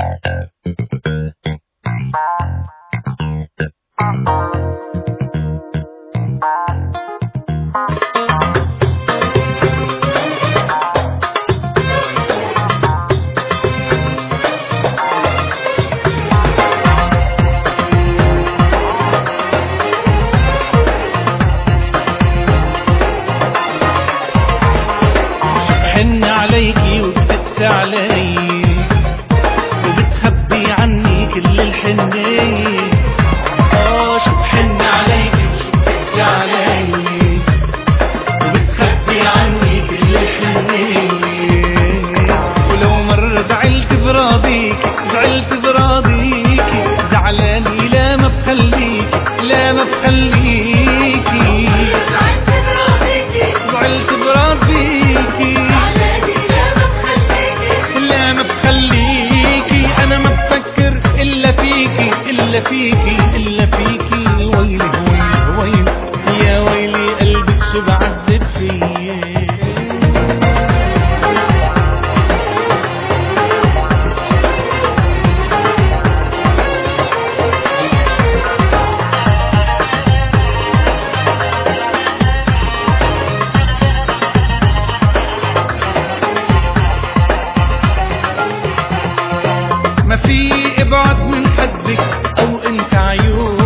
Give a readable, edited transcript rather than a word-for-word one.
عليكي وبتقسى علي وبتخبي عني كل الحنية. شو بحن عليكي وشو بتقسى علي وبتخبي عني كل الحنية. ولو مرة زعلت براضيكي زعلاني لا ما بخليكي زعلت براضيكي أنا ما بفكر إلا فيكي ويلي يا ويلي قلبك شو بعذب فيه. ما في ابعد من خدك او انسى عيونك